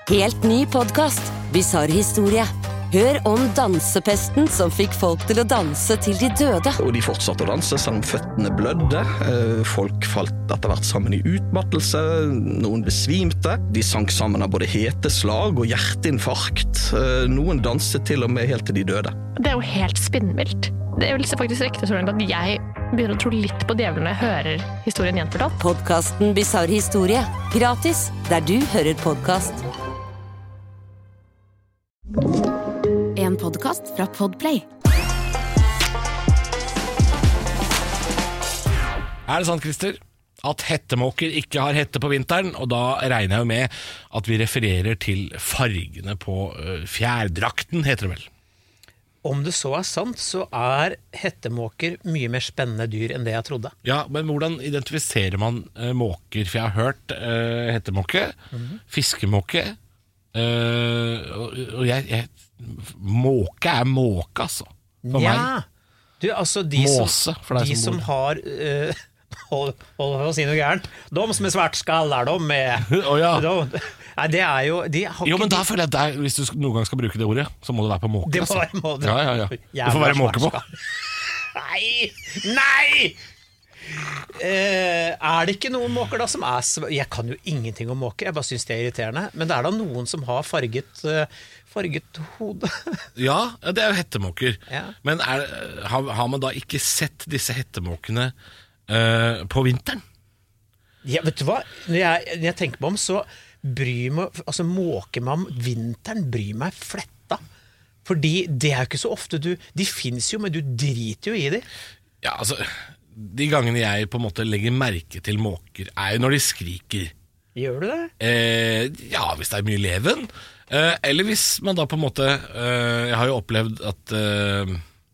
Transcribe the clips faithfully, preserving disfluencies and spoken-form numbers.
Helt ny podcast, Bizarre historie. Hør om dansepesten som fikk folk til å danse til de døde. Og de fortsatte å danse selv om føttene blødde. Folk falt etter hvert sammen i utmattelse. Noen besvimte. De sank sammen av både heteslag og hjerteinfarkt. Noen danset til og med helt til de døde. Det er jo helt spinnvilt. Det vil faktisk rekte så langt at jeg begynner å tro litt på djevelen når jeg hører historien gjenfortalt. Podcasten Bizarre historie. Gratis, der du hører podcast. En podcast fra Podplay. Er det sant, Christer, at hettemåker ikke har hette på vinteren? Og da regner jeg jo med at vi refererer til fargene på uh, fjærdrakten, heter det vel? Om det så er sant, så er hettemåker mye mer spennende dyr enn det jeg trodde. Ja, men hvordan identifiserer man uh, måker? For jeg har hørt uh, hettemåke, mm-hmm. fiskemåke, uh, og, og jeg... jeg måke er måke, altså. For ja. meg. Du, altså, de Måse, som, de som, som har uh, hold, hold for å si noe gærent. De som er svært skaller, de med oh, ja. de, Nei, det er jo de Jo, men da føler jeg at der, hvis du noen gang skal bruke det ordet, så må det være på måke. Det må altså. være måke. Ja, ja, ja. Du får være måke på. Nei! Nei! Uh, er det ikke noen måker da som er sv- Jeg kan jo ingenting om måker, jeg bare synes det er irriterende. Men det er da noen som har farget uh, Farget hode. Ja, det er jo hettemåker. Ja. Men er, har, har man da ikke sett disse hettemåkene uh, på vinteren? Ja, vet du hva? Når jeg, når jeg tenker meg om, så bryr meg Altså måker meg om vinteren, bryr meg fletta. Fordi det er jo ikke så ofte du De finnes jo, men du driter jo i dem. Ja, altså de gangene jeg på en måte legger merke til måker, er jo når de skriker. Gjør du det? Eh, ja, hvis det er mye leven. Eh, eller hvis man da på en måte eh, Jeg har jo opplevd at eh,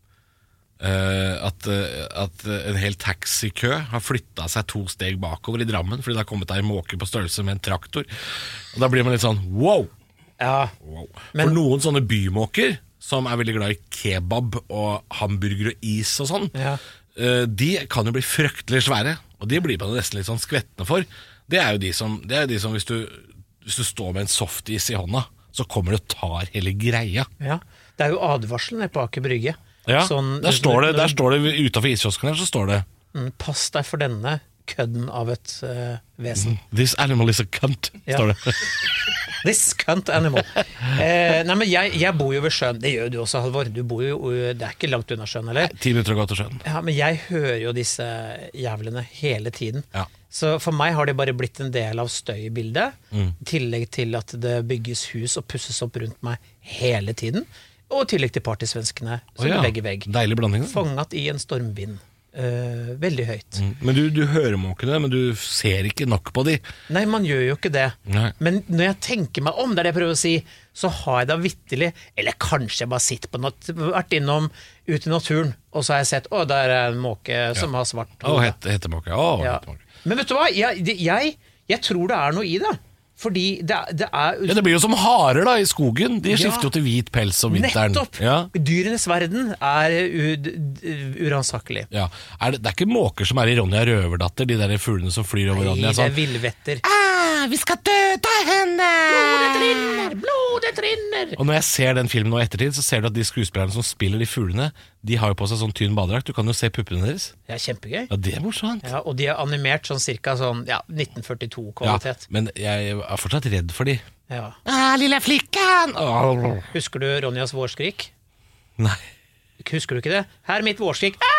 at, at en hel taxikø har flyttet seg to steg bakover i Drammen fordi det har kommet en måke på størrelse med en traktor. Og da blir man litt sånn wow, ja, wow. Men, For noen sånne bymåker som er veldig glad i kebab og hamburger og is og sånn, ja. de kan jo bli fryktelig svære, og de blir man nesten litt sånn skvettende for. Det er jo de som, det er jo de som hvis, du, hvis du står med en softis i hånda, så kommer det og tar hele greia. Ja, det er jo advarselen nede på Aker Brygge. Ja, sånn, der, står det, der står det utenfor iskiosken her, så står det mm, pass deg for denne kødden av et uh, vesen. This animal is a cunt, ja. står det. This cunt animal. Eh, nei, men jeg, jeg bor jo ved sjøen. Det gjør du også, Halvor. Du bor jo, det er ikke langt unna sjøen, eller? Ti minutter å gå til sjøen. Ja, men jeg hører jo disse jævlene hele tiden. Ja. Så for meg har det bare blitt en del av støybildet, mm. i tillegg til at det bygges hus og pusses opp rundt meg hele tiden, og i tillegg til partysvenskene som oh, ja. er vegg i vegg. Deilig blanding. Fanget i en stormvind. Uh, veldig høyt. Mm. Men du, du hører måkene, men du ser ikke nok på de. Nei, man gjør jo ikke det. Nei. Men når jeg tenker meg om, det er det jeg prøver å si, så har jeg da vitterlig, eller kanskje jeg bare sitter på nat- vært innom ute i naturen, og så har jeg sett, å, der er en måke ja. som har svart hode. Å, hette, hettemåke. Å, ja. hettemåke. Men vet du hva, jeg, jeg, jeg tror det er noe i det. Fordi det, det er ja, det blir jo som harer da i skogen. De skifter ja. jo til hvit pels om vinteren. Nettopp! Ja. Dyrenes verden er u- uransakelig. Ja. Er det, det er ikke måker som er i Ronja Røverdatter, de der fuglene som flyr over Ronja. Nei, det er villvetter. Ah, vi skal døde henne! Blodet rinner, blodet rinner! Og når jeg ser den filmen nå i ettertid, så ser du at de skuespillerne som spiller de fuglene, de har jo på seg sånn tynn badedrakt. Du kan jo se puppene deres. Det er kjempegøy. Ja, det er morsomt. Ja, og de er animert sånn cirka sånn, ja, nitten førtito-kvalitet. Ja, men jeg er fortsatt redd for de. Ja. Ah, lille flikken! Oh. Husker du Ronjas vårskrik? Nei. Husker du ikke det? Her er mitt vårskrik. Ah!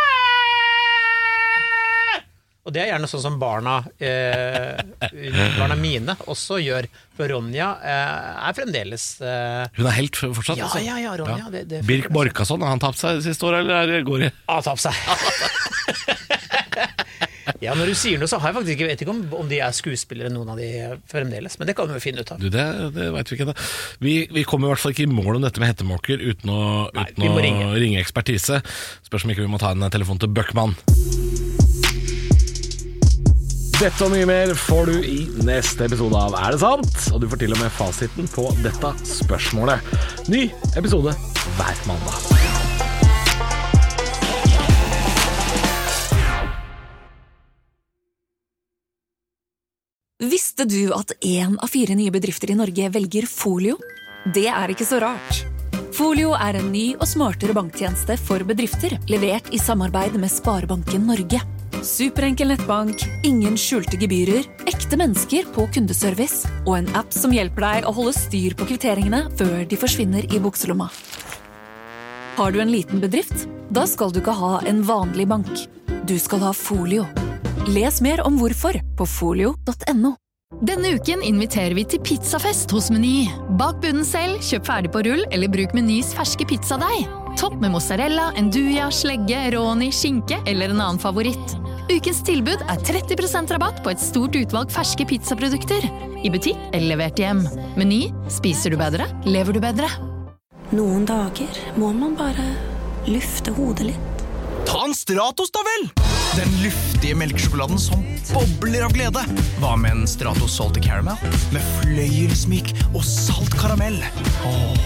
Og det er gjerne sånn som barna, eh, barna mine også gjør. For Ronja eh, er fremdeles... Eh, Hun er helt fortsatt? Ja, altså. ja, ja, Ronja. Ja. Det, det Birk Borkason, har han tapt seg det siste året, eller går det? Han har tapt seg. Ja, når du sier noe, så har jeg faktisk ikke vet ikke om, om de er skuespillere, noen av de fremdeles, men det kan vi finne ut av. Du, det, det vet vi ikke da. Vi, vi kommer i hvert fall ikke i mål om dette med hettemåker uten å, Nei, uten å ringe. ringe ekspertise. Spørs om ikke vi må ta en telefon til Bøckmann. Dette og mye mer får du i neste episode av Er det sant? Og du får til og med fasiten på dette spørsmålet. Ny episode hver mandag. Visste Visste du at en av fire nye bedrifter i Norge velger Folio? Det er ikke så rart. Folio er en ny og smartere banktjeneste for bedrifter, levert i samarbeid med Sparebanken Norge. Superenkel nettbank, ingen skjulte gebyrer, ekte mennesker på kundeservice og en app som hjelper deg å holde styr på kvitteringene før de forsvinner i bukselomma. Har du en liten bedrift? Da skal du ikke ha en vanlig bank. Du skal ha Folio. Les mer om hvorfor på folio punktum no. Denne uken inviterer vi til pizzafest hos Meny. Bak bunnen selv, kjøp ferdig på rull eller bruk Menys ferske pizzadeig. Topp med mozzarella, enduja, slegge, råni, skinke eller en annen favoritt. Ukens tilbud er tretti prosent rabatt på et stort utvalg ferske pizzaprodukter. I butikk eller levert hjem. Meny, spiser du bedre, lever du bedre. Noen dager må man bare lufte hodet litt. Ta en Stratos da vel! Den luftige melkesjokoladen som bobler av glede. Hva med en Stratos Salty Caramel? Med fløyelsmyk og salt karamell. Åh,